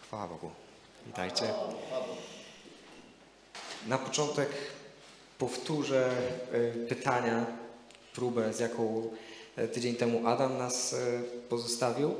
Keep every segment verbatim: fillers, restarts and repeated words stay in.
Chwała Bogu. Witajcie. Na początek powtórzę pytania, próbę, z jaką tydzień temu Adam nas pozostawił.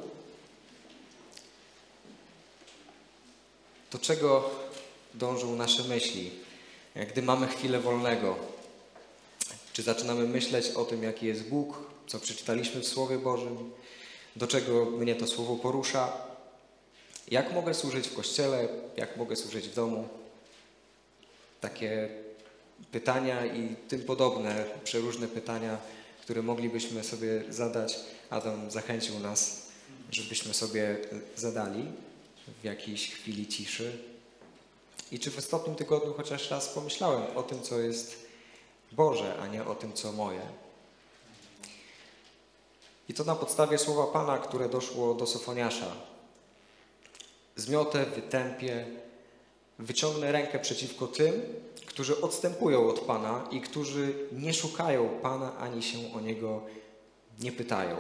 Do czego dążą nasze myśli, gdy mamy chwilę wolnego? Czy zaczynamy myśleć o tym, jaki jest Bóg, co przeczytaliśmy w Słowie Bożym, do czego mnie to Słowo porusza? Jak mogę służyć w kościele? Jak mogę służyć w domu? Takie pytania i tym podobne, przeróżne pytania, które moglibyśmy sobie zadać. Adam zachęcił nas, żebyśmy sobie zadali w jakiejś chwili ciszy. I czy w ostatnim tygodniu chociaż raz pomyślałem o tym, co jest Boże, a nie o tym, co moje? I to na podstawie słowa Pana, które doszło do Sofoniasza. Zmiotę, wytępię, wyciągnę rękę przeciwko tym, którzy odstępują od Pana i którzy nie szukają Pana, ani się o Niego nie pytają.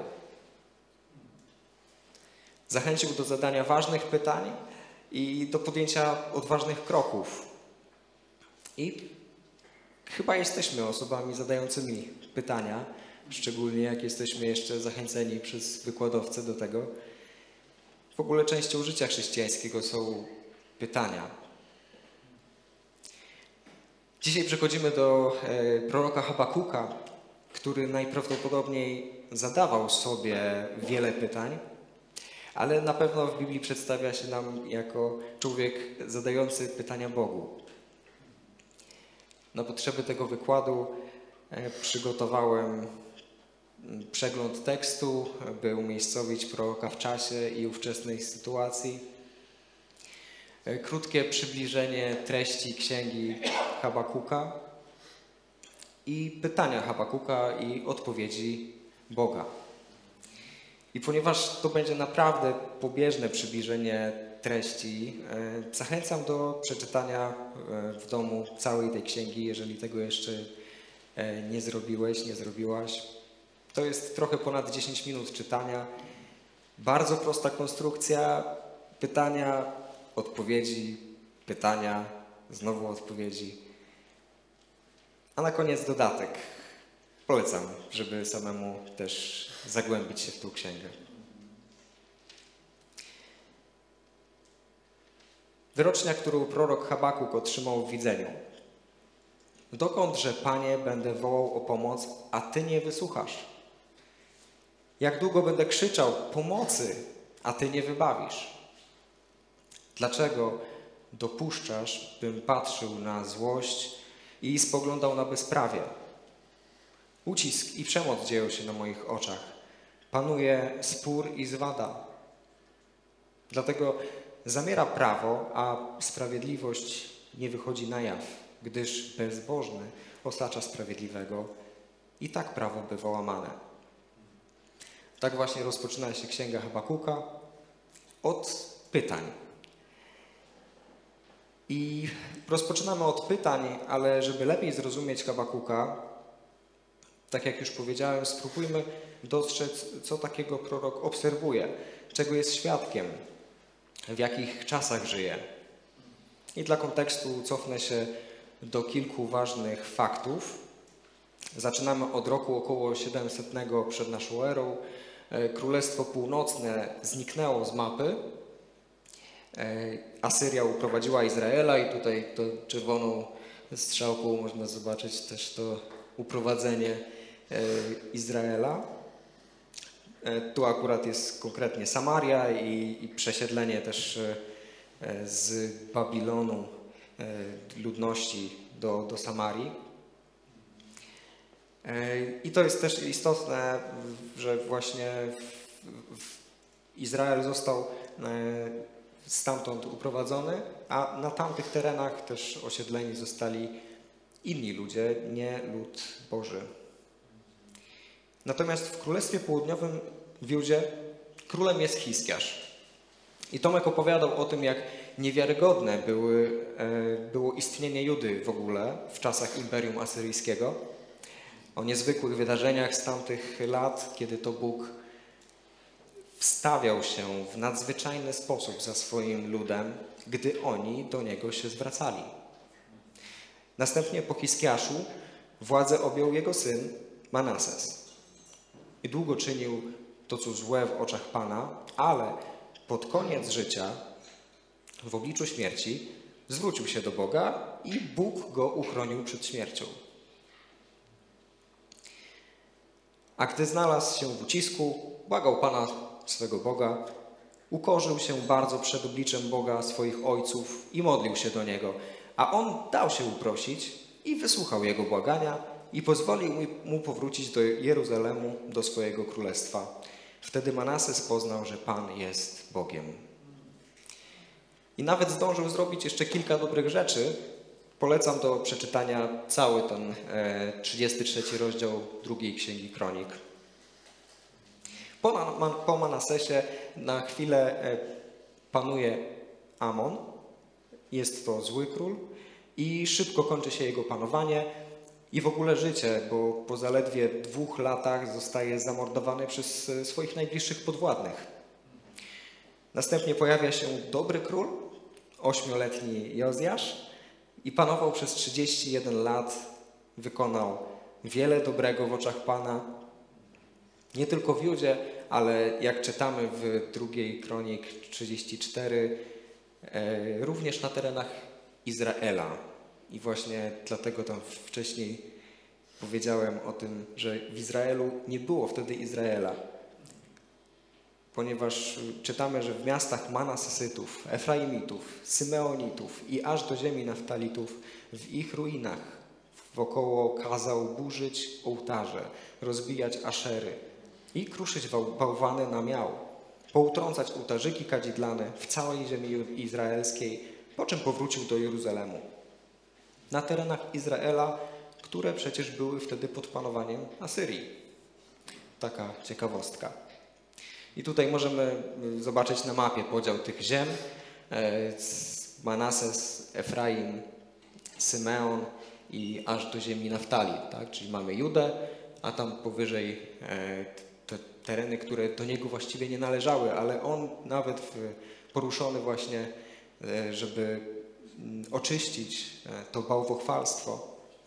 Zachęcił do zadania ważnych pytań i do podjęcia odważnych kroków. I chyba jesteśmy osobami zadającymi pytania, szczególnie jak jesteśmy jeszcze zachęceni przez wykładowcę do tego. W ogóle częścią życia chrześcijańskiego są pytania. Dzisiaj przechodzimy do e, proroka Habakuka, który najprawdopodobniej zadawał sobie wiele pytań, ale na pewno w Biblii przedstawia się nam jako człowiek zadający pytania Bogu. Na potrzeby tego wykładu e, przygotowałem przegląd tekstu, by umiejscowić proroka w czasie i ówczesnej sytuacji. Krótkie przybliżenie treści księgi Habakuka i pytania Habakuka i odpowiedzi Boga. I ponieważ to będzie naprawdę pobieżne przybliżenie treści, zachęcam do przeczytania w domu całej tej księgi, jeżeli tego jeszcze nie zrobiłeś, nie zrobiłaś. To jest trochę ponad dziesięć minut czytania. Bardzo prosta konstrukcja. Pytania, odpowiedzi, pytania, znowu odpowiedzi. A na koniec dodatek. Polecam, żeby samemu też zagłębić się w tą księgę. Wyrocznia, którą prorok Habakuk otrzymał w widzeniu. Dokądże, Panie, będę wołał o pomoc, a Ty nie wysłuchasz? Jak długo będę krzyczał pomocy, a Ty nie wybawisz? Dlaczego dopuszczasz, bym patrzył na złość i spoglądał na bezprawie? Ucisk i przemoc dzieją się na moich oczach. Panuje spór i zwada. Dlatego zamiera prawo, a sprawiedliwość nie wychodzi na jaw, gdyż bezbożny osacza sprawiedliwego i tak prawo bywa łamane. Tak właśnie rozpoczyna się księga Habakuka od pytań. I rozpoczynamy od pytań, ale żeby lepiej zrozumieć Habakuka, tak jak już powiedziałem, spróbujmy dostrzec, co takiego prorok obserwuje, czego jest świadkiem, w jakich czasach żyje. I dla kontekstu cofnę się do kilku ważnych faktów. Zaczynamy od roku około siedemsetnego przed naszą erą. Królestwo Północne zniknęło z mapy. Asyria uprowadziła Izraela i tutaj to czerwoną strzałką można zobaczyć też to uprowadzenie Izraela. Tu akurat jest konkretnie Samaria i, i przesiedlenie też z Babilonu ludności do, do Samarii. I to jest też istotne, że właśnie Izrael został stamtąd uprowadzony, a na tamtych terenach też osiedleni zostali inni ludzie, nie lud Boży. Natomiast w Królestwie Południowym w Judzie królem jest Hiskiarz. I Tomek opowiadał o tym, jak niewiarygodne były, było istnienie Judy w ogóle w czasach Imperium Asyryjskiego. O niezwykłych wydarzeniach z tamtych lat, kiedy to Bóg wstawiał się w nadzwyczajny sposób za swoim ludem, gdy oni do niego się zwracali. Następnie po Hiskiaszu władzę objął jego syn Manases. I długo czynił to, co złe w oczach Pana, ale pod koniec życia, w obliczu śmierci, zwrócił się do Boga i Bóg go uchronił przed śmiercią. A gdy znalazł się w ucisku, błagał Pana swego Boga, ukorzył się bardzo przed obliczem Boga swoich ojców i modlił się do Niego. A on dał się uprosić i wysłuchał jego błagania i pozwolił mu powrócić do Jeruzalemu, do swojego królestwa. Wtedy Manases poznał, że Pan jest Bogiem. I nawet zdążył zrobić jeszcze kilka dobrych rzeczy. Polecam do przeczytania cały ten trzydziesty trzeci rozdział drugiej Księgi Kronik. Po, po Manasesie na chwilę panuje Amon. Jest to zły król i szybko kończy się jego panowanie i w ogóle życie, bo po zaledwie dwóch latach zostaje zamordowany przez swoich najbliższych podwładnych. Następnie pojawia się dobry król, ośmioletni Jozjasz i panował przez trzydzieści jeden lat, wykonał wiele dobrego w oczach Pana, nie tylko w Judzie, ale jak czytamy w drugiej Kronik trzydzieści cztery, również na terenach Izraela. I właśnie dlatego tam wcześniej powiedziałem o tym, że w Izraelu nie było wtedy Izraela. Ponieważ czytamy, że w miastach Manasesytów, Efraimitów, Symeonitów i aż do ziemi Naftalitów, w ich ruinach wokoło kazał burzyć ołtarze, rozbijać aszery i kruszyć bałwany na miał, poutrącać ołtarzyki kadzidlane w całej ziemi izraelskiej, po czym powrócił do Jeruzalemu. Na terenach Izraela, które przecież były wtedy pod panowaniem Asyrii. Taka ciekawostka. I tutaj możemy zobaczyć na mapie podział tych ziem. Manases, Efraim, Symeon i aż do ziemi Naftali. Tak? Czyli mamy Judę, a tam powyżej te tereny, które do niego właściwie nie należały, ale on nawet poruszony właśnie, żeby oczyścić to bałwochwalstwo,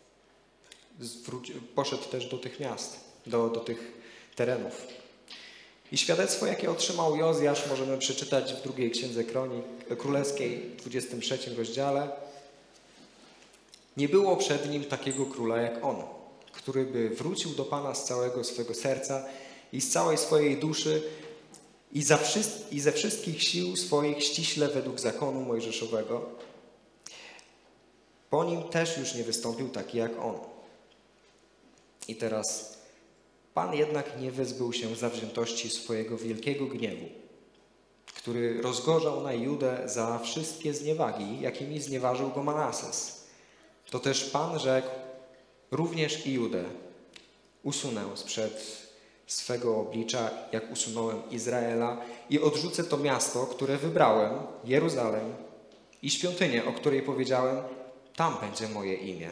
poszedł też do tych miast, do, do tych terenów. I świadectwo, jakie otrzymał Jozjasz, możemy przeczytać w drugiej Księdze Kronik Królewskiej, w dwudziestym trzecim rozdziale. Nie było przed nim takiego króla jak on, który by wrócił do Pana z całego swego serca i z całej swojej duszy i, za wszy- i ze wszystkich sił swoich ściśle według zakonu mojżeszowego. Po nim też już nie wystąpił taki jak on. I teraz Pan jednak nie wyzbył się zawziętości swojego wielkiego gniewu, który rozgorzał na Judę za wszystkie zniewagi, jakimi znieważył go Manases. To też Pan rzekł, również i Judę usunę sprzed swego oblicza, jak usunąłem Izraela i odrzucę to miasto, które wybrałem, Jeruzalem i świątynię, o której powiedziałem, tam będzie moje imię.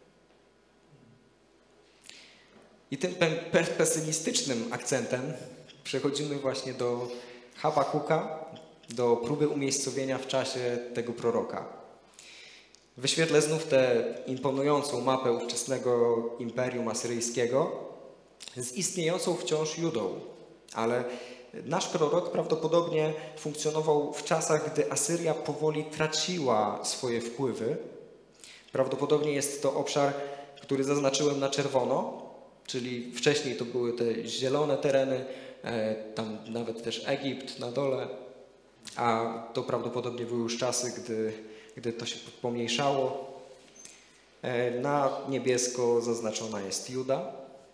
I tym pesymistycznym akcentem przechodzimy właśnie do Habakuka, do próby umiejscowienia w czasie tego proroka. Wyświetlę znów tę imponującą mapę ówczesnego Imperium Asyryjskiego z istniejącą wciąż Judą, ale nasz prorok prawdopodobnie funkcjonował w czasach, gdy Asyria powoli traciła swoje wpływy. Prawdopodobnie jest to obszar, który zaznaczyłem na czerwono, czyli wcześniej to były te zielone tereny, tam nawet też Egipt na dole, a to prawdopodobnie były już czasy, gdy, gdy to się pomniejszało. Na niebiesko zaznaczona jest Juda.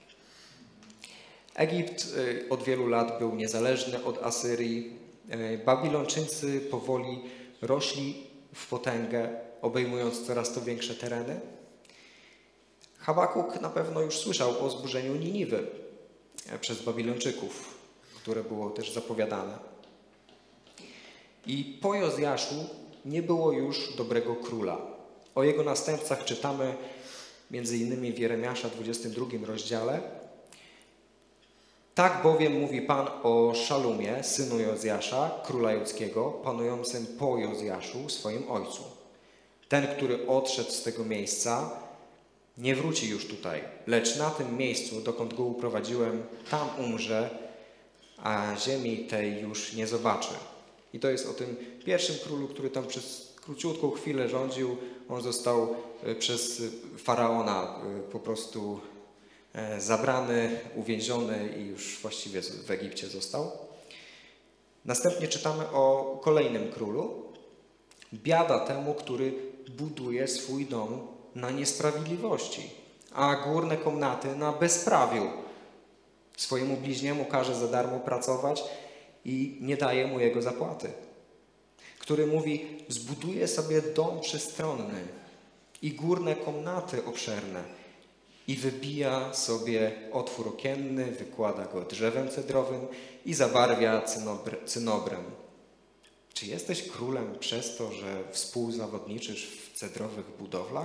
Egipt od wielu lat był niezależny od Asyrii. Babilończycy powoli rośli w potęgę, obejmując coraz to większe tereny. Habakuk na pewno już słyszał o zburzeniu Niniwy przez Babilończyków, które było też zapowiadane. I po Jozjaszu nie było już dobrego króla. O jego następcach czytamy między innymi w Jeremiasza dwudziestym drugim rozdziale. Tak bowiem mówi Pan o Szalumie, synu Jozjasza, króla judzkiego, panującym po Jozjaszu, swoim ojcu. Ten, który odszedł z tego miejsca, nie wróci już tutaj, lecz na tym miejscu, dokąd go uprowadziłem, tam umrze, a ziemi tej już nie zobaczy. I to jest o tym pierwszym królu, który tam przez króciutką chwilę rządził. On został przez faraona po prostu zabrany, uwięziony i już właściwie w Egipcie został. Następnie czytamy o kolejnym królu. Biada temu, który buduje swój dom na niesprawiedliwości, a górne komnaty na bezprawiu. Swojemu bliźniemu każe za darmo pracować i nie daje mu jego zapłaty. Który mówi, zbuduje sobie dom przestronny i górne komnaty obszerne i wybija sobie otwór okienny, wykłada go drzewem cedrowym i zabarwia cynobrem. Czy jesteś królem przez to, że współzawodniczysz w cedrowych budowlach?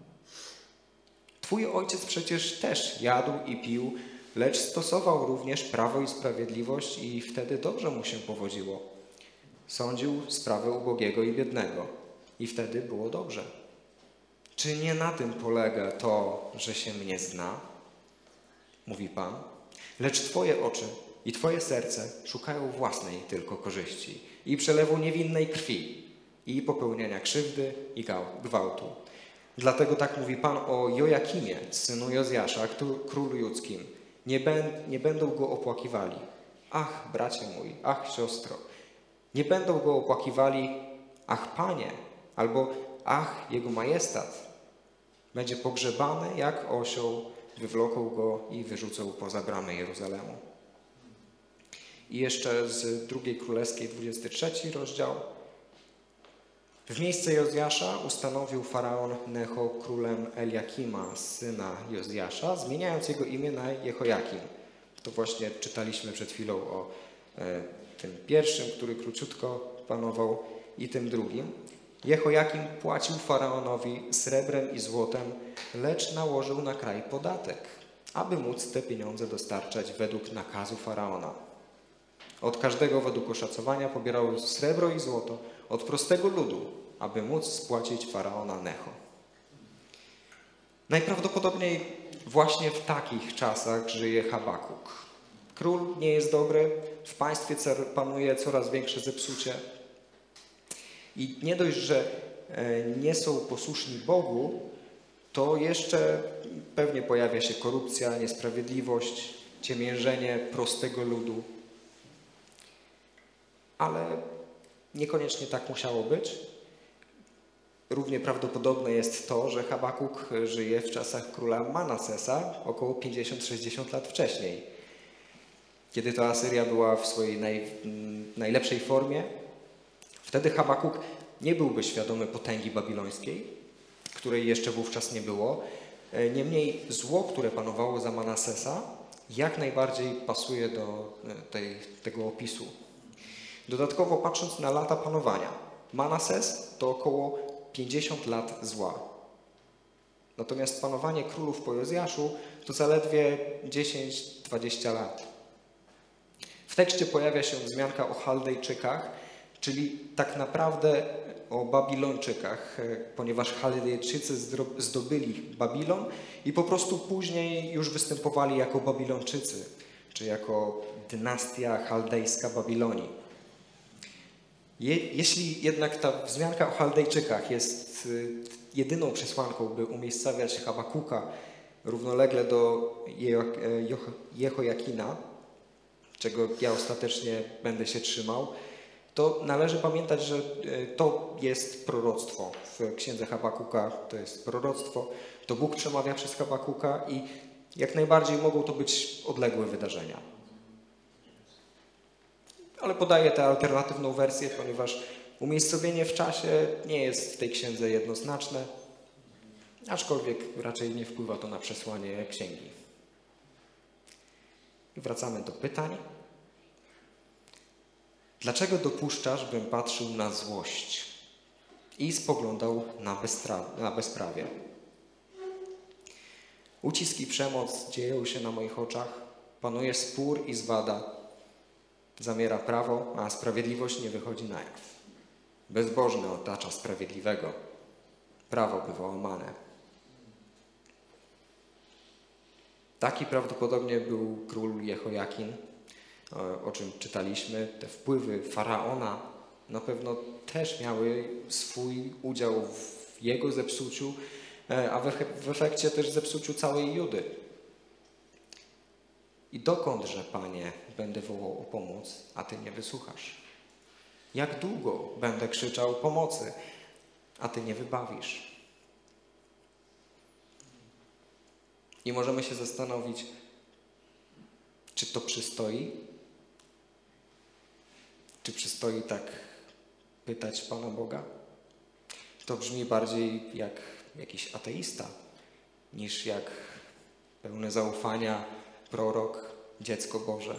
Twój ojciec przecież też jadł i pił, lecz stosował również prawo i sprawiedliwość i wtedy dobrze mu się powodziło. Sądził sprawę ubogiego i biednego i wtedy było dobrze. Czy nie na tym polega to, że się mnie zna? Mówi Pan. Lecz Twoje oczy i Twoje serce szukają własnej tylko korzyści i przelewu niewinnej krwi i popełniania krzywdy i gwałtu. Dlatego tak mówi Pan o Jojakimie, synu Jozjasza, królu judzkim. Nie, ben, nie będą go opłakiwali. Ach, bracie mój, ach, siostro. Nie będą go opłakiwali, ach, Panie, albo ach, jego majestat. Będzie pogrzebany jak osioł, wywloką go i wyrzucą poza bramy Jeruzalemu. I jeszcze z drugiej królewskiej, dwudziesty trzeci rozdział. W miejsce Jozjasza ustanowił faraon Necho królem Eliakima, syna Jozjasza, zmieniając jego imię na Jehojakim. To właśnie czytaliśmy przed chwilą o e, tym pierwszym, który króciutko panował, i tym drugim. Jehojakim płacił faraonowi srebrem i złotem, lecz nałożył na kraj podatek, aby móc te pieniądze dostarczać według nakazu faraona. Od każdego według oszacowania pobierał srebro i złoto od prostego ludu, aby móc spłacić faraona Necho. Najprawdopodobniej właśnie w takich czasach żyje Habakuk. Król nie jest dobry, w państwie panuje coraz większe zepsucie. I nie dość, że nie są posłuszni Bogu, to jeszcze pewnie pojawia się korupcja, niesprawiedliwość, ciemiężenie prostego ludu. Ale niekoniecznie tak musiało być. Równie prawdopodobne jest to, że Habakuk żyje w czasach króla Manasesa około pięćdziesiąt sześćdziesiąt lat wcześniej. Kiedy to Asyria była w swojej naj, najlepszej formie, wtedy Habakuk nie byłby świadomy potęgi babilońskiej, której jeszcze wówczas nie było. Niemniej zło, które panowało za Manasesa, jak najbardziej pasuje do tej, tego opisu. Dodatkowo patrząc na lata panowania, Manases to około pięćdziesiąt lat zła. Natomiast panowanie królów po Jozjaszu to zaledwie dziesięć dwadzieścia lat. W tekście pojawia się wzmianka o Chaldejczykach, czyli tak naprawdę o Babilończykach, ponieważ Chaldejczycy zdobyli Babilon i po prostu później już występowali jako Babilończycy, czy jako dynastia chaldejska Babilonii. Je, jeśli jednak ta wzmianka o Chaldejczykach jest jedyną przesłanką, by umiejscawiać Habakuka równolegle do Jehojakina, czego ja ostatecznie będę się trzymał, to należy pamiętać, że to jest proroctwo. W księdze Habakuka to jest proroctwo, to Bóg przemawia przez Habakuka i jak najbardziej mogą to być odległe wydarzenia. Ale podaję tę alternatywną wersję, ponieważ umiejscowienie w czasie nie jest w tej księdze jednoznaczne, aczkolwiek raczej nie wpływa to na przesłanie księgi. I wracamy do pytań. Dlaczego dopuszczasz, bym patrzył na złość i spoglądał na, bezpra- na bezprawie? Ucisk i przemoc dzieją się na moich oczach. Panuje spór i zwada. Zamiera prawo, a sprawiedliwość nie wychodzi na jaw. Bezbożny otacza sprawiedliwego. Prawo bywa łamane. Taki prawdopodobnie był król Jehojakin, o czym czytaliśmy. Te wpływy faraona na pewno też miały swój udział w jego zepsuciu, a w efekcie też zepsuciu całej Judy. I dokądże, Panie, będę wołał o pomoc, a Ty nie wysłuchasz? Jak długo będę krzyczał pomocy, a Ty nie wybawisz? I możemy się zastanowić, czy to przystoi? Czy przystoi tak pytać Pana Boga? To brzmi bardziej jak jakiś ateista, niż jak pełne zaufania prorok, dziecko Boże.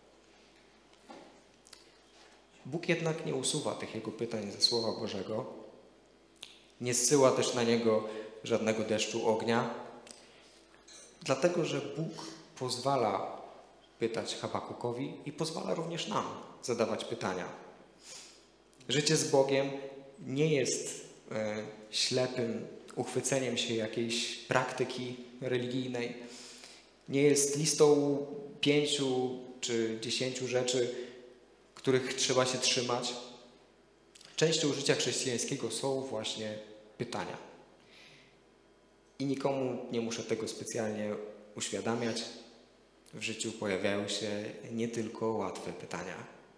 Bóg jednak nie usuwa tych jego pytań ze Słowa Bożego. Nie zsyła też na niego żadnego deszczu ognia, dlatego że Bóg pozwala pytać Habakukowi i pozwala również nam zadawać pytania. Życie z Bogiem nie jest e, ślepym uchwyceniem się jakiejś praktyki religijnej. Nie jest listą pięciu czy dziesięciu rzeczy, których trzeba się trzymać. Częścią życia chrześcijańskiego są właśnie pytania. I nikomu nie muszę tego specjalnie uświadamiać. W życiu pojawiają się nie tylko łatwe pytania.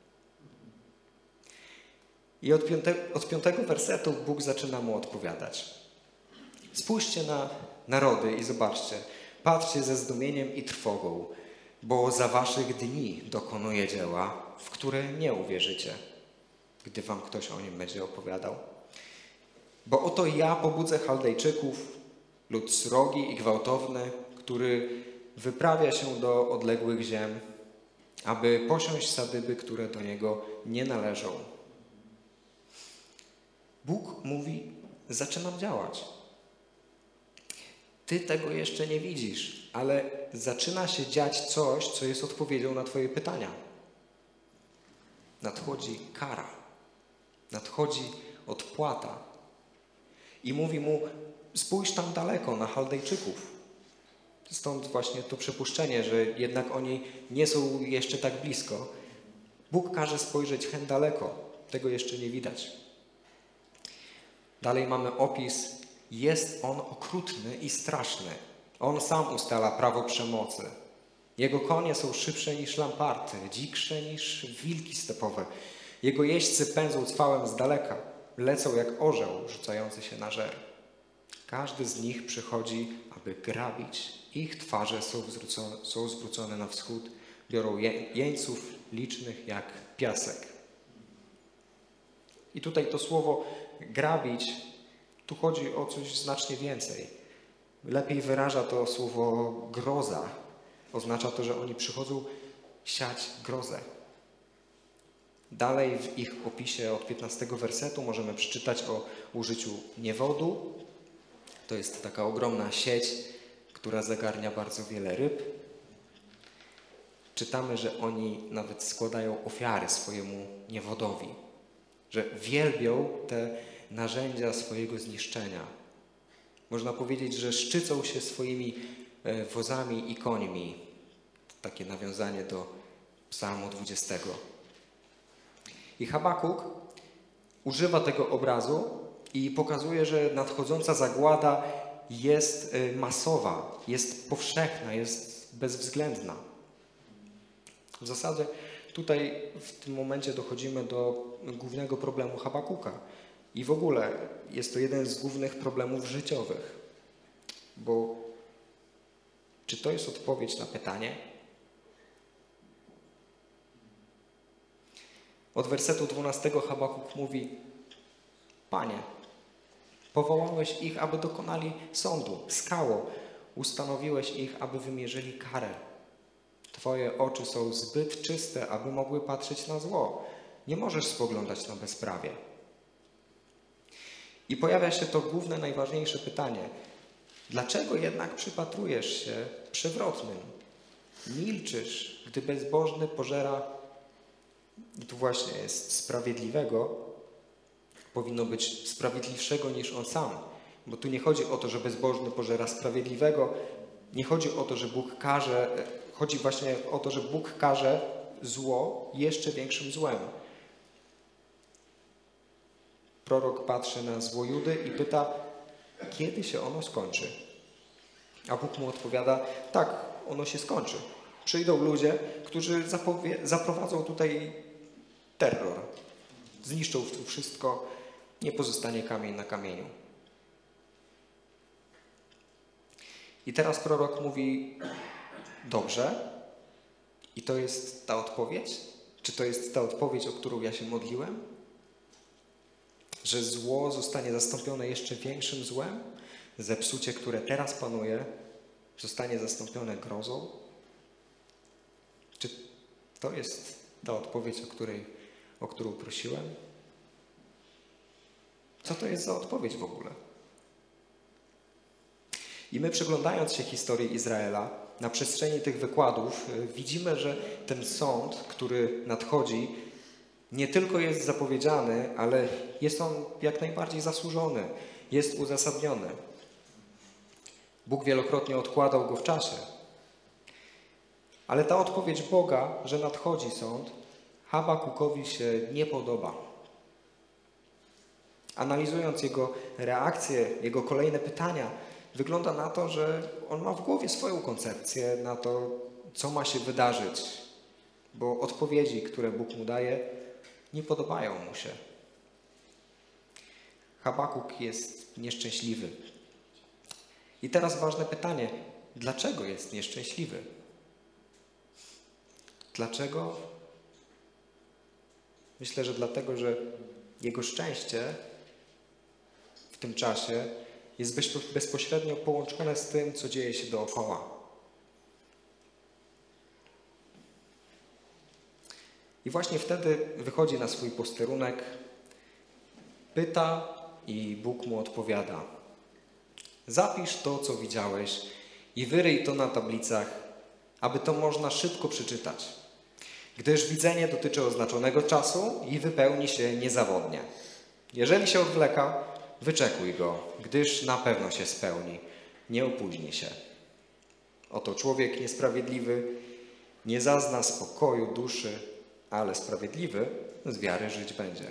I od, piąte, od piątego wersetu Bóg zaczyna mu odpowiadać. Spójrzcie na narody i zobaczcie. Patrzcie ze zdumieniem i trwogą, bo za waszych dni dokonuje dzieła, w które nie uwierzycie, gdy wam ktoś o nim będzie opowiadał. Bo oto ja pobudzę Chaldejczyków, lud srogi i gwałtowny, który wyprawia się do odległych ziem, aby posiąść sadyby, które do niego nie należą. Bóg mówi, zaczynam działać. Ty tego jeszcze nie widzisz, ale zaczyna się dziać coś, co jest odpowiedzią na twoje pytania. Nadchodzi kara. Nadchodzi odpłata. I mówi mu, spójrz tam daleko na Chaldejczyków. Stąd właśnie to przypuszczenie, że jednak oni nie są jeszcze tak blisko. Bóg każe spojrzeć hen daleko. Tego jeszcze nie widać. Dalej mamy opis. Jest on okrutny i straszny. On sam ustala prawo przemocy. Jego konie są szybsze niż lamparty, dziksze niż wilki stepowe. Jego jeźdźcy pędzą cwałem z daleka. Lecą jak orzeł rzucający się na żer. Każdy z nich przychodzi, aby grabić. Ich twarze są, zwrócone, są zwrócone na wschód. Biorą je, jeńców licznych jak piasek. I tutaj to słowo grabić, tu chodzi o coś znacznie więcej. Lepiej wyraża to słowo groza. Oznacza to, że oni przychodzą siać grozę. Dalej w ich opisie od piętnastego wersetu możemy przeczytać o użyciu niewodu. To jest taka ogromna sieć, która zagarnia bardzo wiele ryb. Czytamy, że oni nawet składają ofiary swojemu niewodowi. Że wielbią te narzędzia swojego zniszczenia. Można powiedzieć, że szczycą się swoimi wozami i końmi. Takie nawiązanie do Psalmu dwudziestego. I Habakuk używa tego obrazu i pokazuje, że nadchodząca zagłada jest masowa, jest powszechna, jest bezwzględna. W zasadzie tutaj w tym momencie dochodzimy do głównego problemu Habakuka. I w ogóle jest to jeden z głównych problemów życiowych. Bo czy to jest odpowiedź na pytanie? Od wersetu dwunastego Habakuk mówi: Panie, powołałeś ich, aby dokonali sądu. Skało, ustanowiłeś ich, aby wymierzyli karę. Twoje oczy są zbyt czyste, aby mogły patrzeć na zło. Nie możesz spoglądać na bezprawie. I pojawia się to główne, najważniejsze pytanie. Dlaczego jednak przypatrujesz się przewrotnym? Milczysz, gdy bezbożny pożera, i tu właśnie jest sprawiedliwego, powinno być sprawiedliwszego niż on sam. Bo tu nie chodzi o to, że bezbożny pożera sprawiedliwego, nie chodzi o to, że Bóg karze, chodzi właśnie o to, że Bóg karze zło jeszcze większym złem. Prorok patrzy na zło Judy i pyta, kiedy się ono skończy? A Bóg mu odpowiada, tak, ono się skończy. Przyjdą ludzie, którzy zaprowadzą tutaj terror. Zniszczą tu wszystko, nie pozostanie kamień na kamieniu. I teraz prorok mówi, dobrze, i to jest ta odpowiedź? Czy to jest ta odpowiedź, o którą ja się modliłem? Że zło zostanie zastąpione jeszcze większym złem? Zepsucie, które teraz panuje, zostanie zastąpione grozą? Czy to jest ta odpowiedź, o której, o którą prosiłem? Co to jest za odpowiedź w ogóle? I my, przyglądając się historii Izraela, na przestrzeni tych wykładów widzimy, że ten sąd, który nadchodzi, nie tylko jest zapowiedziany, ale jest on jak najbardziej zasłużony, jest uzasadniony. Bóg wielokrotnie odkładał go w czasie. Ale ta odpowiedź Boga, że nadchodzi sąd, Habakukowi się nie podoba. Analizując jego reakcje, jego kolejne pytania, wygląda na to, że on ma w głowie swoją koncepcję na to, co ma się wydarzyć, bo odpowiedzi, które Bóg mu daje, nie podobają mu się. Habakuk jest nieszczęśliwy. I teraz ważne pytanie, dlaczego jest nieszczęśliwy? Dlaczego? Myślę, że dlatego, że jego szczęście w tym czasie jest bezpośrednio połączone z tym, co dzieje się dookoła. I właśnie wtedy wychodzi na swój posterunek, pyta i Bóg mu odpowiada. Zapisz to, co widziałeś i wyryj to na tablicach, aby to można szybko przeczytać. Gdyż widzenie dotyczy oznaczonego czasu i wypełni się niezawodnie. Jeżeli się odwleka, wyczekuj go, gdyż na pewno się spełni, nie opóźni się. Oto człowiek niesprawiedliwy nie zazna spokoju duszy, ale sprawiedliwy z wiary żyć będzie.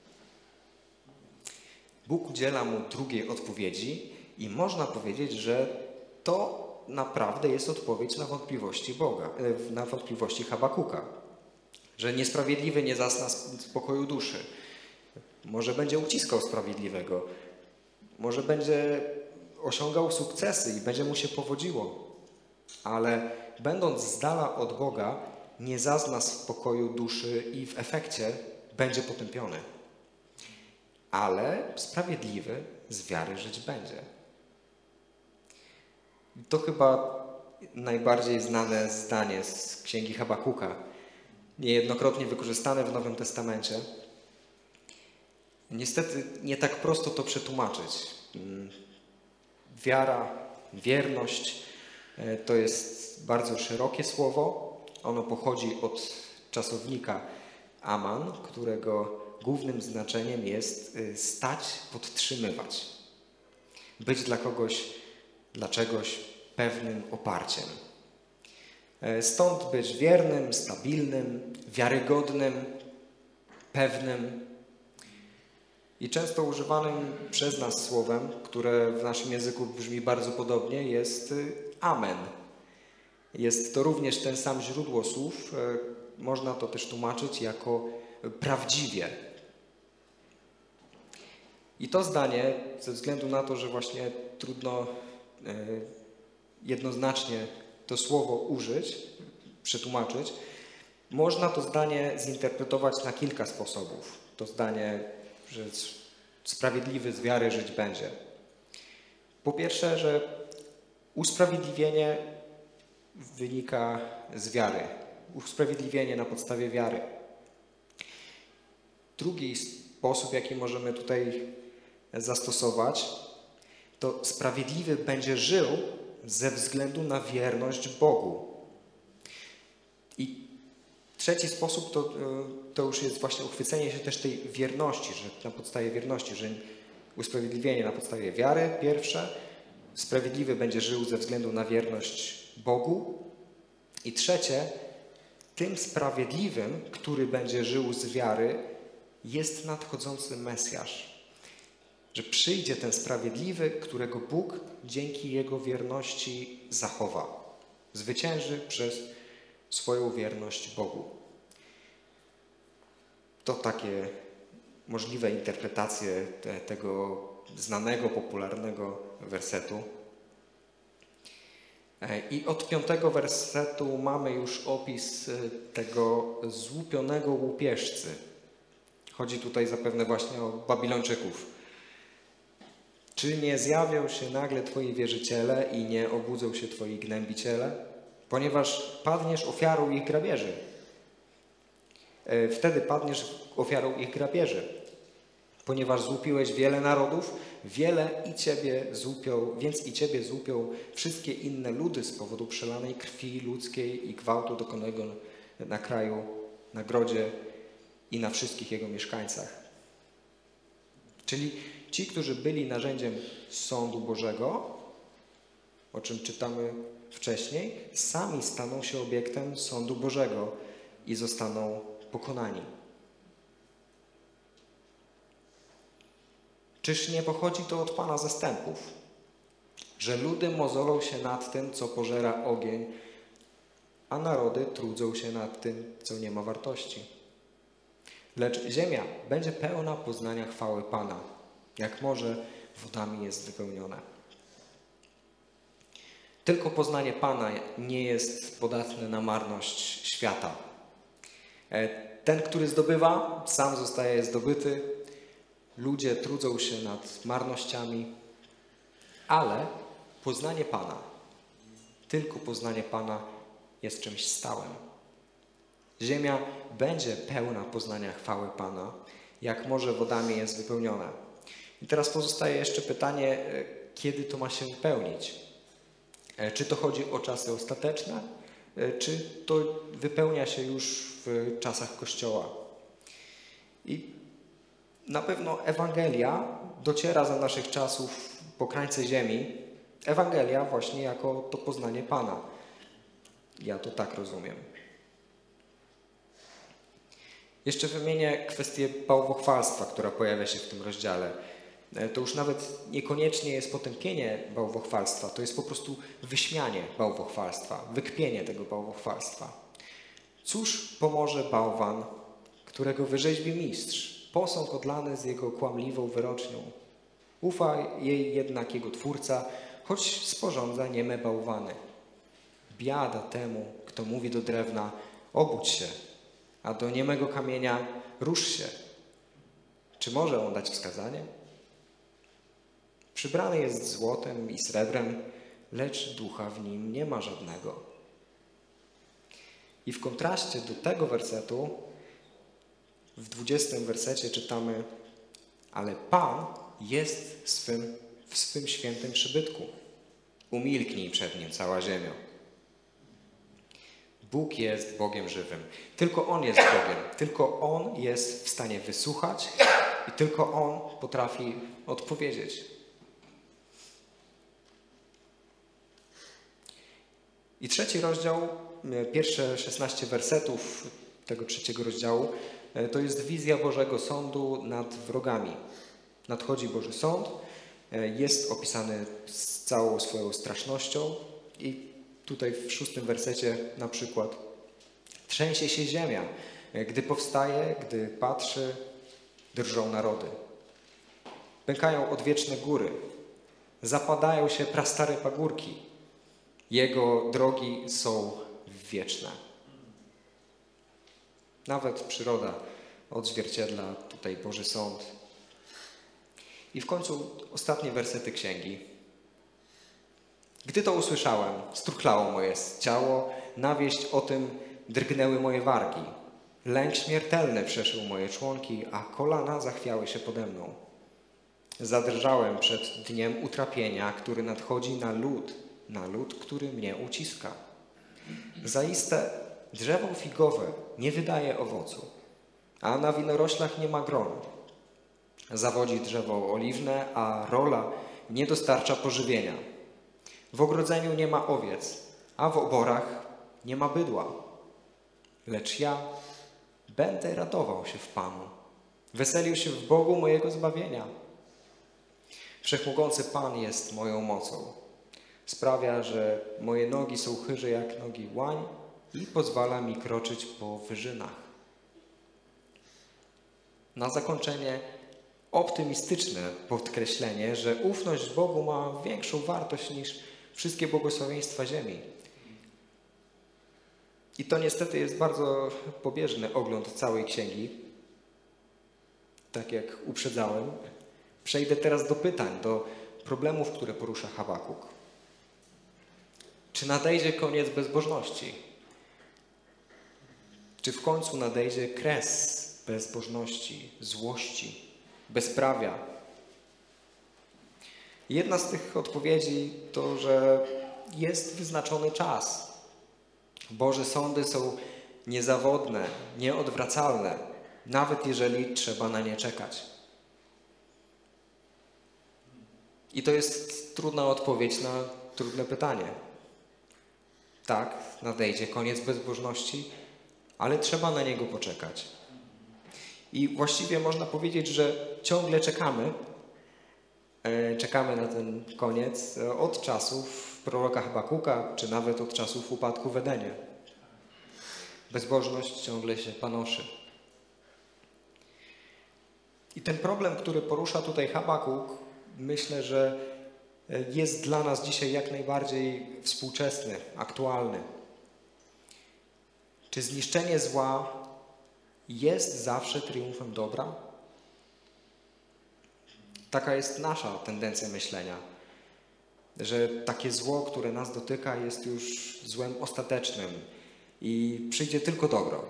Bóg udziela mu drugiej odpowiedzi i można powiedzieć, że to naprawdę jest odpowiedź na wątpliwości Boga, na wątpliwości Habakuka. Że niesprawiedliwy nie zazna spokoju duszy. Może będzie uciskał sprawiedliwego. Może będzie osiągał sukcesy i będzie mu się powodziło. Ale będąc z dala od Boga, nie zazna spokoju duszy i w efekcie będzie potępiony. Ale sprawiedliwy z wiary żyć będzie. To chyba najbardziej znane zdanie z Księgi Habakuka, niejednokrotnie wykorzystane w Nowym Testamencie. Niestety nie tak prosto to przetłumaczyć. Wiara, wierność to jest bardzo szerokie słowo. Ono pochodzi od czasownika aman, którego głównym znaczeniem jest stać, podtrzymywać. Być dla kogoś, dla czegoś pewnym oparciem. Stąd być wiernym, stabilnym, wiarygodnym, pewnym i często używanym przez nas słowem, które w naszym języku brzmi bardzo podobnie, jest amen. Jest to również ten sam źródło słów. Można to też tłumaczyć jako prawdziwie. I to zdanie, ze względu na to, że właśnie trudno jednoznacznie to słowo użyć, przetłumaczyć, można to zdanie zinterpretować na kilka sposobów. To zdanie, że sprawiedliwy z wiary żyć będzie. Po pierwsze, że usprawiedliwienie wynika z wiary. Usprawiedliwienie na podstawie wiary. Drugi sposób, jaki możemy tutaj zastosować, to sprawiedliwy będzie żył ze względu na wierność Bogu. Trzeci sposób to, to już jest właśnie uchwycenie się też tej wierności, że na podstawie wierności, że usprawiedliwienie na podstawie wiary, pierwsze, sprawiedliwy będzie żył ze względu na wierność Bogu. I trzecie, tym sprawiedliwym, który będzie żył z wiary, jest nadchodzący Mesjasz. Że przyjdzie ten sprawiedliwy, którego Bóg dzięki jego wierności zachowa. Zwycięży przez swoją wierność Bogu. To takie możliwe interpretacje te, tego znanego, popularnego wersetu. I od piątego wersetu mamy już opis tego złupionego łupieżcy. Chodzi tutaj zapewne właśnie o Babilończyków. Czy nie zjawią się nagle Twoi wierzyciele i nie obudzą się Twoi gnębiciele? Ponieważ padniesz ofiarą ich grabieży. Wtedy padniesz ofiarą ich grabieży. Ponieważ złupiłeś wiele narodów, wiele i Ciebie złupią, więc i Ciebie złupią wszystkie inne ludy z powodu przelanej krwi ludzkiej i gwałtu dokonanego na kraju, na grodzie i na wszystkich jego mieszkańcach. Czyli ci, którzy byli narzędziem sądu Bożego, o czym czytamy wcześniej, sami staną się obiektem sądu Bożego i zostaną pokonani. Czyż nie pochodzi to od Pana zastępów, że ludy mozolą się nad tym, co pożera ogień, a narody trudzą się nad tym, co nie ma wartości. Lecz ziemia będzie pełna poznania chwały Pana, jak morze wodami jest wypełnione. Tylko poznanie Pana nie jest podatne na marność świata. Ten, który zdobywa, sam zostaje zdobyty. Ludzie trudzą się nad marnościami, ale poznanie Pana, tylko poznanie Pana jest czymś stałym. Ziemia będzie pełna poznania chwały Pana, jak morze wodami jest wypełnione. I teraz pozostaje jeszcze pytanie, kiedy to ma się wypełnić? Czy to chodzi o czasy ostateczne, czy to wypełnia się już w czasach Kościoła? I na pewno Ewangelia dociera za naszych czasów po krańce ziemi. Ewangelia właśnie jako to poznanie Pana. Ja to tak rozumiem. Jeszcze wymienię kwestię bałwochwalstwa, która pojawia się w tym rozdziale. To już nawet niekoniecznie jest potępienie bałwochwalstwa, to jest po prostu wyśmianie bałwochwalstwa, wykpienie tego bałwochwalstwa. Cóż pomoże bałwan, którego wyrzeźbi mistrz, posąg odlany z jego kłamliwą wyrocznią? Ufa jej jednak jego twórca, choć sporządza nieme bałwany. Biada temu, kto mówi do drewna, obudź się, a do niemego kamienia rusz się. Czy może on dać wskazanie? Przybrany jest złotem i srebrem, lecz ducha w nim nie ma żadnego. I w kontraście do tego wersetu, w dwudziestym wersecie czytamy: ale Pan jest swym, w swym świętym przybytku. Umilknij przed nim cała ziemia. Bóg jest Bogiem żywym. Tylko On jest Bogiem. Tylko On jest w stanie wysłuchać i tylko On potrafi odpowiedzieć. I trzeci rozdział, pierwsze szesnaście wersetów tego trzeciego rozdziału, to jest wizja Bożego Sądu nad wrogami. Nadchodzi Boży Sąd, jest opisany z całą swoją strasznością i tutaj w szóstym wersecie na przykład: trzęsie się ziemia, gdy powstaje, gdy patrzy, drżą narody. Pękają odwieczne góry, zapadają się prastare pagórki. Jego drogi są wieczne. Nawet przyroda odzwierciedla tutaj Boży Sąd. I w końcu ostatnie wersety księgi. Gdy to usłyszałem, struchlało moje ciało, na wieść o tym drgnęły moje wargi. Lęk śmiertelny przeszył moje członki, a kolana zachwiały się pode mną. Zadrżałem przed dniem utrapienia, który nadchodzi na lud, na lud, który mnie uciska. Zaiste drzewo figowe nie wydaje owocu, a na winoroślach nie ma gron. Zawodzi drzewo oliwne, a rola nie dostarcza pożywienia. W ogrodzeniu nie ma owiec, a w oborach nie ma bydła. Lecz ja będę radował się w Panu, weselił się w Bogu mojego zbawienia. Wszechmogący Pan jest moją mocą. Sprawia, że moje nogi są chyże jak nogi łań i pozwala mi kroczyć po wyżynach. Na zakończenie optymistyczne podkreślenie, że ufność w Bogu ma większą wartość niż wszystkie błogosławieństwa ziemi. I to niestety jest bardzo pobieżny ogląd całej księgi. Tak jak uprzedzałem. Przejdę teraz do pytań, do problemów, które porusza Habakuk. Czy nadejdzie koniec bezbożności? Czy w końcu nadejdzie kres bezbożności, złości, bezprawia? Jedna z tych odpowiedzi to, że jest wyznaczony czas. Boże sądy są niezawodne, nieodwracalne, nawet jeżeli trzeba na nie czekać. I to jest trudna odpowiedź na trudne pytanie. Tak, nadejdzie koniec bezbożności, ale trzeba na niego poczekać. I właściwie można powiedzieć, że ciągle czekamy. Czekamy na ten koniec od czasów proroka Habakuka, czy nawet od czasów upadku w Edenie. Bezbożność ciągle się panoszy. I ten problem, który porusza tutaj Habakuk, myślę, że jest dla nas dzisiaj jak najbardziej współczesny, aktualny. Czy zniszczenie zła jest zawsze triumfem dobra? Taka jest nasza tendencja myślenia, że takie zło, które nas dotyka, jest już złem ostatecznym i przyjdzie tylko dobro.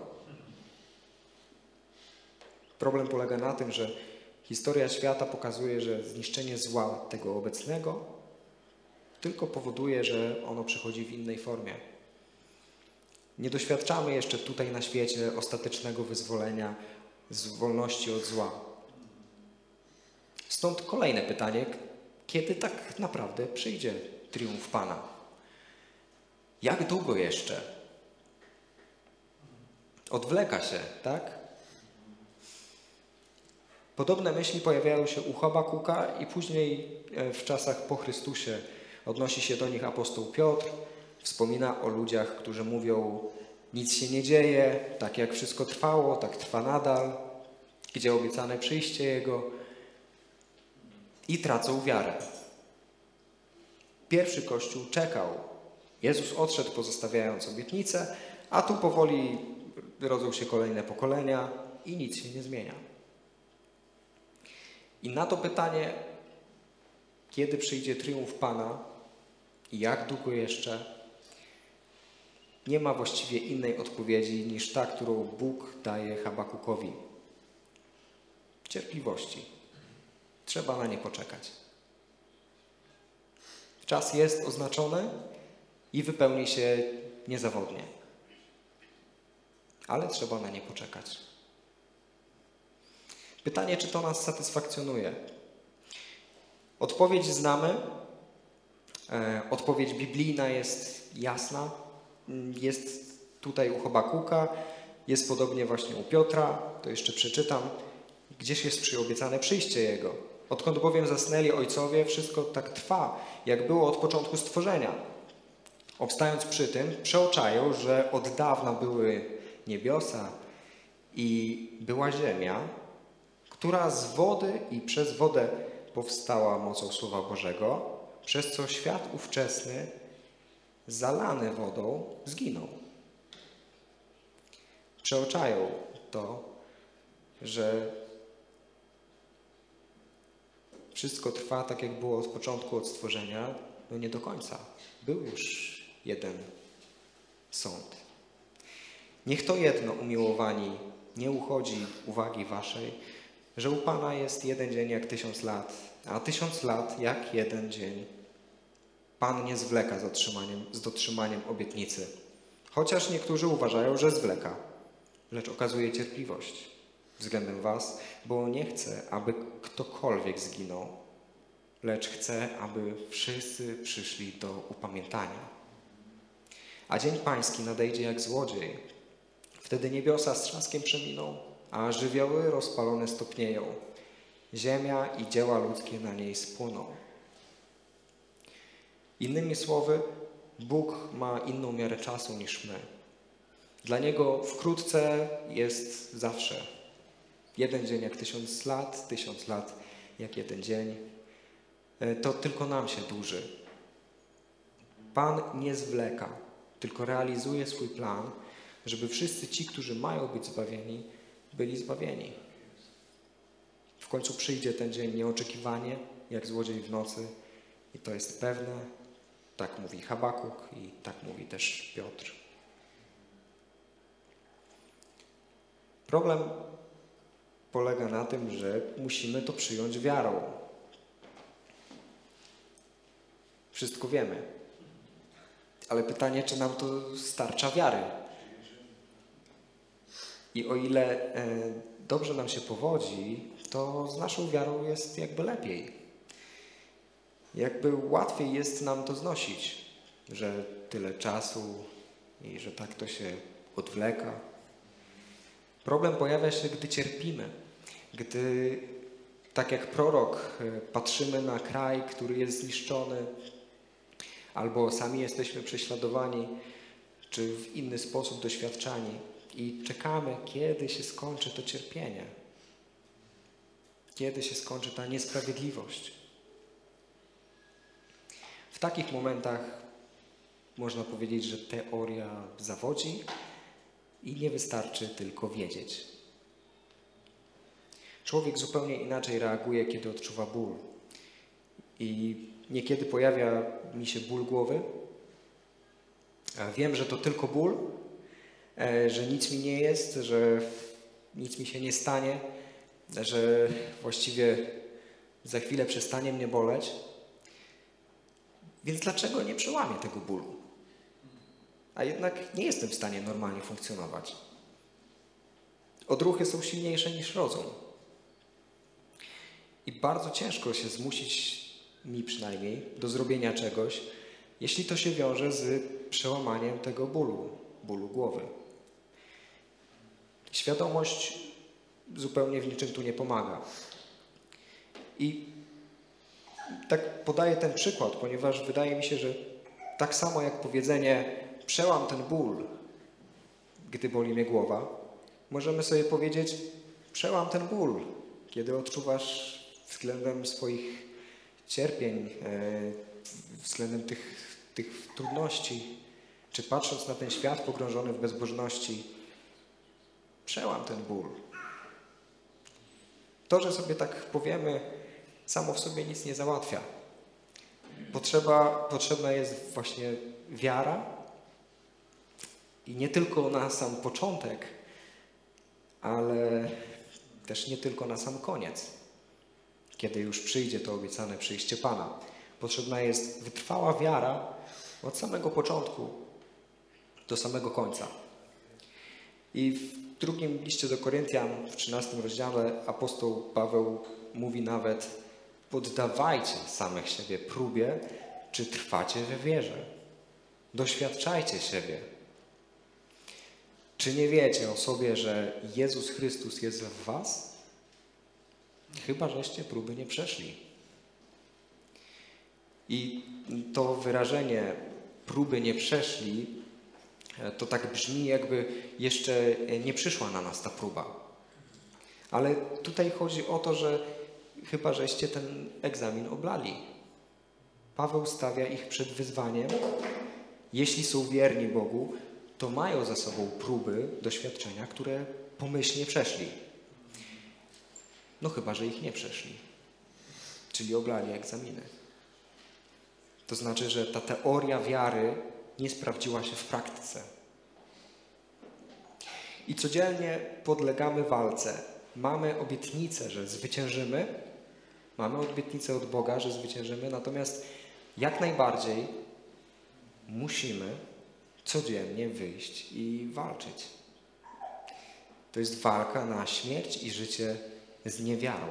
Problem polega na tym, że historia świata pokazuje, że zniszczenie zła tego obecnego tylko powoduje, że ono przychodzi w innej formie. Nie doświadczamy jeszcze tutaj na świecie ostatecznego wyzwolenia z wolności od zła. Stąd kolejne pytanie, kiedy tak naprawdę przyjdzie triumf Pana? Jak długo jeszcze? Odwleka się, tak? Podobne myśli pojawiają się u Habakuka i później w czasach po Chrystusie odnosi się do nich apostoł Piotr. Wspomina o ludziach, którzy mówią, nic się nie dzieje, tak jak wszystko trwało, tak trwa nadal, gdzie obiecane przyjście Jego, i tracą wiarę. Pierwszy Kościół czekał. Jezus odszedł, pozostawiając obietnicę, a tu powoli rodzą się kolejne pokolenia i nic się nie zmienia. I na to pytanie, kiedy przyjdzie triumf Pana i jak długo jeszcze, nie ma właściwie innej odpowiedzi niż ta, którą Bóg daje Habakukowi. Cierpliwości. Trzeba na nie poczekać. Czas jest oznaczony i wypełni się niezawodnie. Ale trzeba na nie poczekać. Pytanie, czy to nas satysfakcjonuje? Odpowiedź znamy. E, odpowiedź biblijna jest jasna. Jest tutaj u Habakuka, jest podobnie właśnie u Piotra, to jeszcze przeczytam. Gdzieś jest przyobiecane przyjście Jego. Odkąd bowiem zasnęli ojcowie, wszystko tak trwa, jak było od początku stworzenia. Obstając przy tym, przeoczają, że od dawna były niebiosa i była ziemia, która z wody i przez wodę powstała mocą Słowa Bożego, przez co świat ówczesny, zalany wodą, zginął. Przeoczają to, że wszystko trwa tak, jak było od początku, od stworzenia, no nie do końca. Był już jeden sąd. Niech to jedno, umiłowani, nie uchodzi uwagi waszej, że u Pana jest jeden dzień jak tysiąc lat, a tysiąc lat jak jeden dzień. Pan nie zwleka z dotrzymaniem, z dotrzymaniem obietnicy. Chociaż niektórzy uważają, że zwleka, lecz okazuje cierpliwość względem was, bo nie chce, aby ktokolwiek zginął, lecz chce, aby wszyscy przyszli do upamiętania. A dzień pański nadejdzie jak złodziej. Wtedy niebiosa z trzaskiem przeminą, a żywioły rozpalone stopnieją. Ziemia i dzieła ludzkie na niej spłoną. Innymi słowy, Bóg ma inną miarę czasu niż my. Dla Niego wkrótce jest zawsze. Jeden dzień jak tysiąc lat, tysiąc lat jak jeden dzień. To tylko nam się dłuży. Pan nie zwleka, tylko realizuje swój plan, żeby wszyscy ci, którzy mają być zbawieni, byli zbawieni. W końcu przyjdzie ten dzień nieoczekiwanie, jak złodziej w nocy i to jest pewne. Tak mówi Habakuk i tak mówi też Piotr. Problem polega na tym, że musimy to przyjąć wiarą. Wszystko wiemy. Ale pytanie, czy nam to starcza wiary? I o ile e, dobrze nam się powodzi, to z naszą wiarą jest jakby lepiej. Jakby łatwiej jest nam to znosić, że tyle czasu i że tak to się odwleka. Problem pojawia się, gdy cierpimy, gdy tak jak prorok patrzymy na kraj, który jest zniszczony, albo sami jesteśmy prześladowani, czy w inny sposób doświadczani i czekamy, kiedy się skończy to cierpienie, kiedy się skończy ta niesprawiedliwość. W takich momentach można powiedzieć, że teoria zawodzi i nie wystarczy tylko wiedzieć. Człowiek zupełnie inaczej reaguje, kiedy odczuwa ból. I niekiedy pojawia mi się ból głowy. Wiem, że to tylko ból, że nic mi nie jest, że nic mi się nie stanie, że właściwie za chwilę przestanie mnie boleć. Więc dlaczego nie przełamię tego bólu? A jednak nie jestem w stanie normalnie funkcjonować. Odruchy są silniejsze niż rozum. I bardzo ciężko się zmusić, mi przynajmniej, do zrobienia czegoś, jeśli to się wiąże z przełamaniem tego bólu, bólu głowy. Świadomość zupełnie w niczym tu nie pomaga. I tak podaję ten przykład, ponieważ wydaje mi się, że tak samo jak powiedzenie przełam ten ból, gdy boli mnie głowa, możemy sobie powiedzieć przełam ten ból, kiedy odczuwasz względem swoich cierpień, względem tych, tych trudności, czy patrząc na ten świat pogrążony w bezbożności, przełam ten ból. To, że sobie tak powiemy, samo w sobie nic nie załatwia. Potrzeba, potrzebna jest właśnie wiara i nie tylko na sam początek, ale też nie tylko na sam koniec, kiedy już przyjdzie to obiecane przyjście Pana. Potrzebna jest wytrwała wiara od samego początku do samego końca. I w drugim liście do Koryntian, w trzynastym rozdziale, apostoł Paweł mówi nawet: poddawajcie samych siebie próbie, czy trwacie we wierze. Doświadczajcie siebie. Czy nie wiecie o sobie, że Jezus Chrystus jest w was? Chyba żeście próby nie przeszli. I to wyrażenie próby nie przeszli, to tak brzmi, jakby jeszcze nie przyszła na nas ta próba. Ale tutaj chodzi o to, że chyba żeście ten egzamin oblali. Paweł stawia ich przed wyzwaniem. Jeśli są wierni Bogu, to mają za sobą próby, doświadczenia, które pomyślnie przeszli. No chyba, że ich nie przeszli. Czyli oblali egzaminy. To znaczy, że ta teoria wiary nie sprawdziła się w praktyce. I codziennie podlegamy walce. Mamy obietnicę, że zwyciężymy. Mamy obietnicę od Boga, że zwyciężymy. Natomiast jak najbardziej musimy codziennie wyjść i walczyć. To jest walka na śmierć i życie z niewiarą.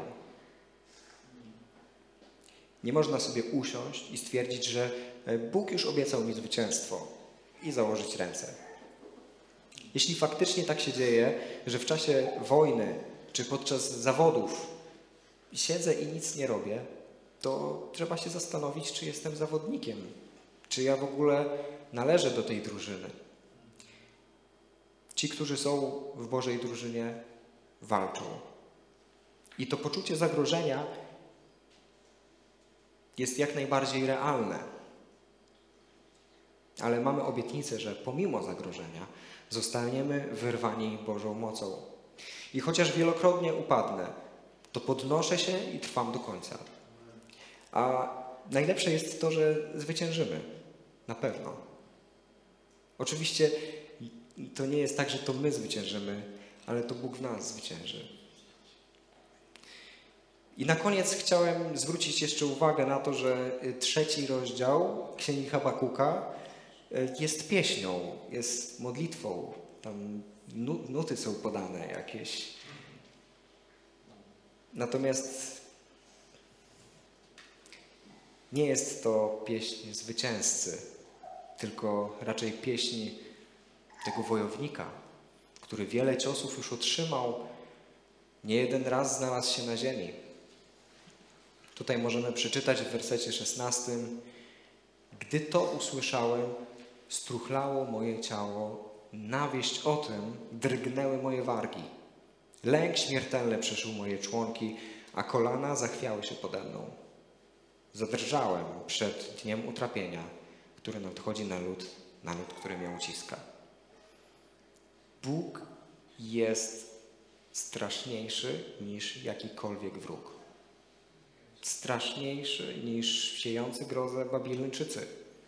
Nie można sobie usiąść i stwierdzić, że Bóg już obiecał mi zwycięstwo i założyć ręce. Jeśli faktycznie tak się dzieje, że w czasie wojny czy podczas zawodów siedzę i nic nie robię, to trzeba się zastanowić, czy jestem zawodnikiem, czy ja w ogóle należę do tej drużyny. Ci, którzy są w Bożej drużynie, walczą. I to poczucie zagrożenia jest jak najbardziej realne. Ale mamy obietnicę, że pomimo zagrożenia zostaniemy wyrwani Bożą mocą. I chociaż wielokrotnie upadnę, to podnoszę się i trwam do końca. A najlepsze jest to, że zwyciężymy. Na pewno. Oczywiście to nie jest tak, że to my zwyciężymy, ale to Bóg w nas zwycięży. I na koniec chciałem zwrócić jeszcze uwagę na to, że trzeci rozdział Księgi Habakuka jest pieśnią, jest modlitwą. Tam nuty są podane jakieś. Natomiast nie jest to pieśń zwycięzcy, tylko raczej pieśń tego wojownika, który wiele ciosów już otrzymał, nie jeden raz znalazł się na ziemi. Tutaj możemy przeczytać w wersecie szesnastym: Gdy to usłyszałem, struchlało moje ciało, na wieść o tym drgnęły moje wargi. Lęk śmiertelny przeszył moje członki, a kolana zachwiały się pode mną. Zadrżałem przed dniem utrapienia, który nadchodzi na lud, na lud, który mnie uciska. Bóg jest straszniejszy niż jakikolwiek wróg. Straszniejszy niż siejący grozę Babilończycy.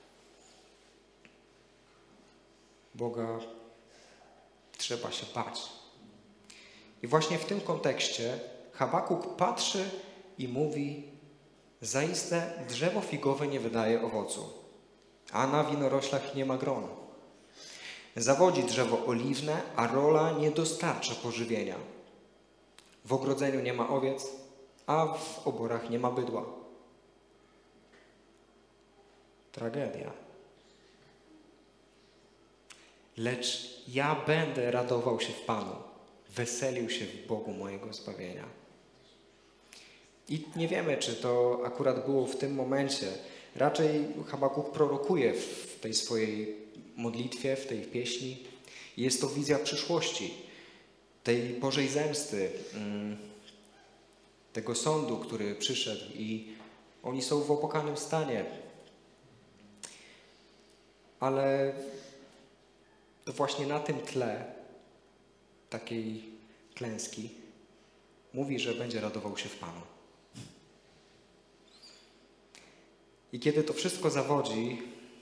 Boga trzeba się bać. I właśnie w tym kontekście Habakuk patrzy i mówi: zaiste drzewo figowe nie wydaje owocu, a na winoroślach nie ma gron. Zawodzi drzewo oliwne, a rola nie dostarcza pożywienia. W ogrodzeniu nie ma owiec, a w oborach nie ma bydła. Tragedia. Lecz ja będę radował się w Panu, weselił się w Bogu mojego zbawienia. I nie wiemy, czy to akurat było w tym momencie. Raczej Habakuk prorokuje w tej swojej modlitwie, w tej pieśni. Jest to wizja przyszłości, tej Bożej zemsty, tego sądu, który przyszedł i oni są w opłakanym stanie. Ale to właśnie na tym tle takiej klęski mówi, że będzie radował się w Panu. I kiedy to wszystko zawodzi,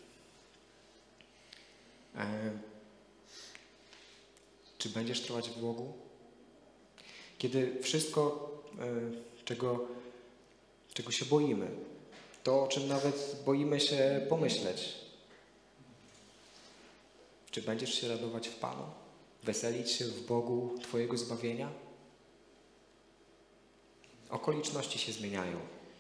e, czy będziesz trwać w Bogu? Kiedy wszystko, e, czego, czego się boimy, to o czym nawet boimy się pomyśleć, czy będziesz się radować w Panu? Weselić się w Bogu Twojego zbawienia? Okoliczności się zmieniają.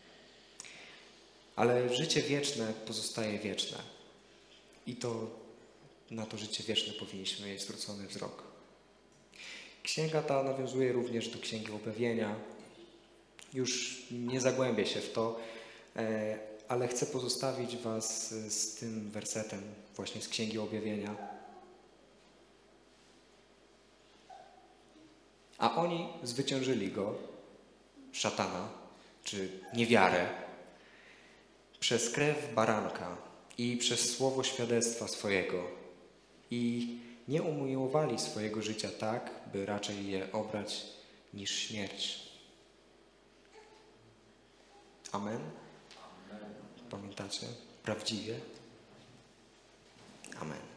Ale życie wieczne pozostaje wieczne. I to na to życie wieczne powinniśmy mieć zwrócony wzrok. Księga ta nawiązuje również do Księgi Objawienia. Już nie zagłębię się w to, ale chcę pozostawić Was z tym wersetem właśnie z Księgi Objawienia. A oni zwyciężyli go, szatana, czy niewiarę, przez krew baranka i przez słowo świadectwa swojego i nie umiłowali swojego życia tak, by raczej je obrać niż śmierć. Amen? Pamiętacie? Prawdziwie? Amen.